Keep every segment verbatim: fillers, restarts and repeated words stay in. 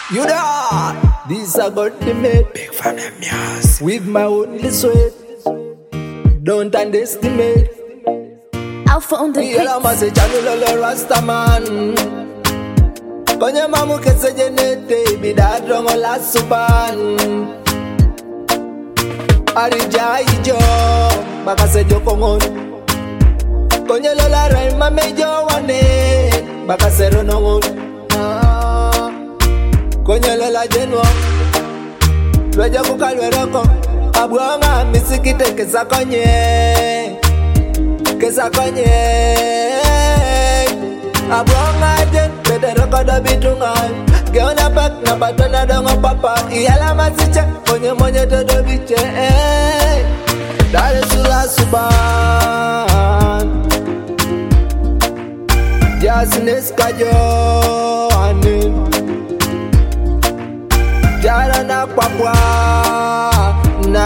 You da. This I got the mate. Big fan of music. With my only sweat. Don't underestimate. Alpha on the Yala mase chanu lolo rasta man. Konye mamu kese jenete. Bidadrongo la suban. Arija ijo. Baka se jo kongon. Konye lola rai mame jo wane. Baka se ronongon. Konye lola jenwa. Lweja kukalwe roko. Abuanga misikite kesa konye. Kesa konye. Abuanga jen. Bede roko do bitungan. Geona pak na batona dongo papa. Iyala masiche. Konye monye todo biche. Dare sula suban. Jasines kajo anin. Jara na papwa na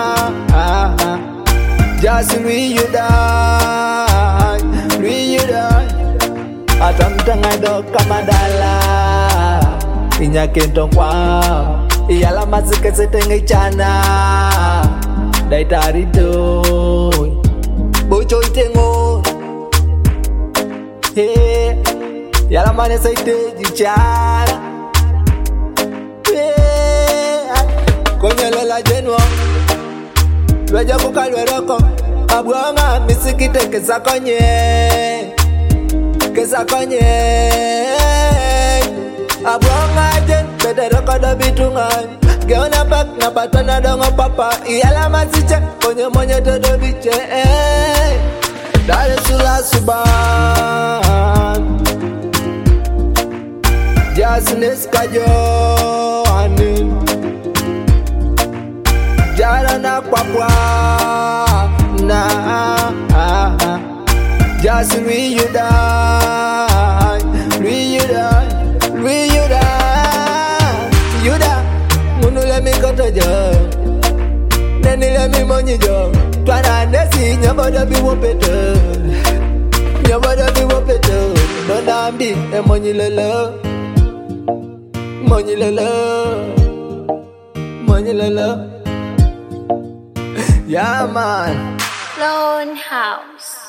Just we you die, we you die. Atam tanga do kamadala. Inya kentong kwa. Iyala mazike setenge chana. Daitari do. Bocho itengo. Hey, yala mane saite jichara. Konye lola jenwa. Lweja kukalwe roko. Abuanga misikite kesa konye. Kesa konye. Abuanga jen. Bede roko do bitungan. Geona pak na batona dongo papa. Iyala masiche. Konye monye todo biche. Dare sula suban. Jasines kajo anin. Jara na papwa na Just we you die, we you die, we you die. You die. Munu le mi koto jo. Neni le mi monyi jo. Twana nesi nyaboda bi wopeto. Nyaboda bi wopeto. Donda ambi e monyi lelo. Monyi lelo. Monyi lelo. Yeah, man. Lone House.